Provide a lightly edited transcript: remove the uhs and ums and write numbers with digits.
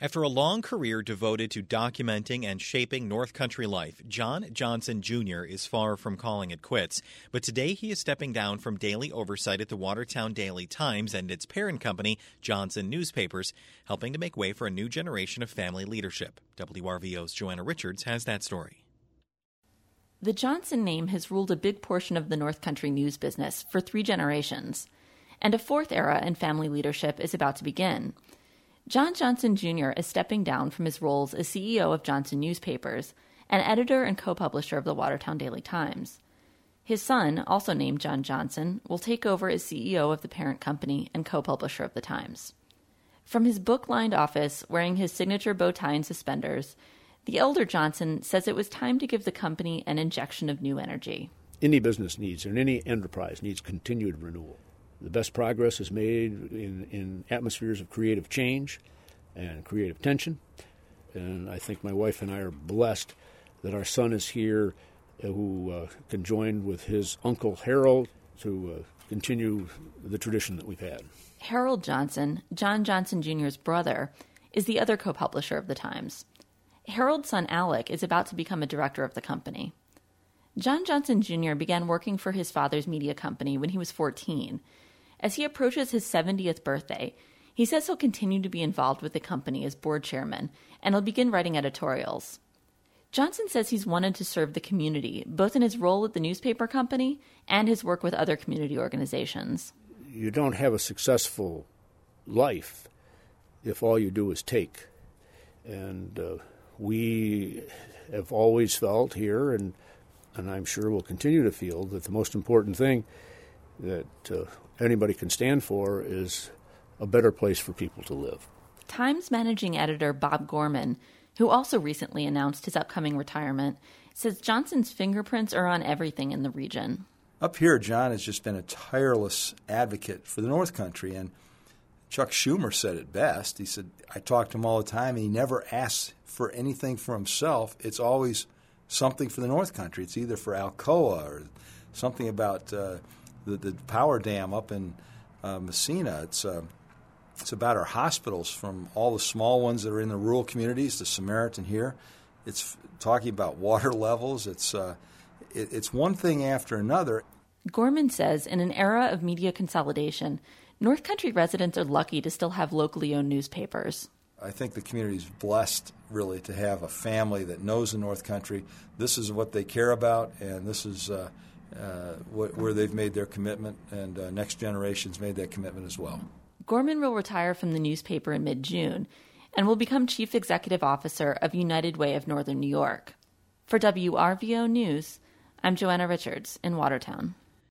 After a long career devoted to documenting and shaping North Country life, John Johnson Jr. is far from calling it quits. But today he is stepping down from daily oversight at the Watertown Daily Times and its parent company, Johnson Newspapers, helping to make way for a new generation of family leadership. WRVO's Joanna Richards has that story. The Johnson name has ruled a big portion of the North Country news business for 3 generations, and a 4th era in family leadership is about to begin. John Johnson Jr. is stepping down from his roles as CEO of Johnson Newspapers and editor and co-publisher of the Watertown Daily Times. His son, also named John Johnson, will take over as CEO of the parent company and co-publisher of the Times. From his book-lined office, wearing his signature bow tie and suspenders, the elder Johnson says it was time to give the company an injection of new energy. Any business needs, and any enterprise needs continued renewal. The best progress is made in atmospheres of creative change and creative tension. And I think my wife and I are blessed that our son is here who can join with his uncle Harold to continue the tradition that we've had. Harold Johnson, John Johnson Jr.'s brother, is the other co-publisher of the Times. Harold's son Alec is about to become a director of the company. John Johnson Jr. began working for his father's media company when he was 14. As he approaches his 70th birthday, he says he'll continue to be involved with the company as board chairman, and he'll begin writing editorials. Johnson says he's wanted to serve the community, both in his role at the newspaper company and his work with other community organizations. You don't have a successful life if all you do is take. And we have always felt here, and I'm sure will continue to feel, that the most important thing that anybody can stand for is a better place for people to live. Times managing editor Bob Gorman, who also recently announced his upcoming retirement, says Johnson's fingerprints are on everything in the region. Up here, John has just been a tireless advocate for the North Country, and Chuck Schumer said it best. He said, I talk to him all the time, and he never asks for anything for himself. It's always something for the North Country. It's either for Alcoa or something about the power dam up in Messina. It's about our hospitals, from all the small ones that are in the rural communities, the Samaritan here. It's talking about water levels. It's one thing after another. Gorman says in an era of media consolidation, North Country residents are lucky to still have locally owned newspapers. I think the community is blessed, really, to have a family that knows the North Country. This is what they care about, and this is where they've made their commitment, and next generation's made that commitment as well. Gorman will retire from the newspaper in mid-June and will become Chief Executive Officer of United Way of Northern New York. For WRVO News, I'm Joanna Richards in Watertown.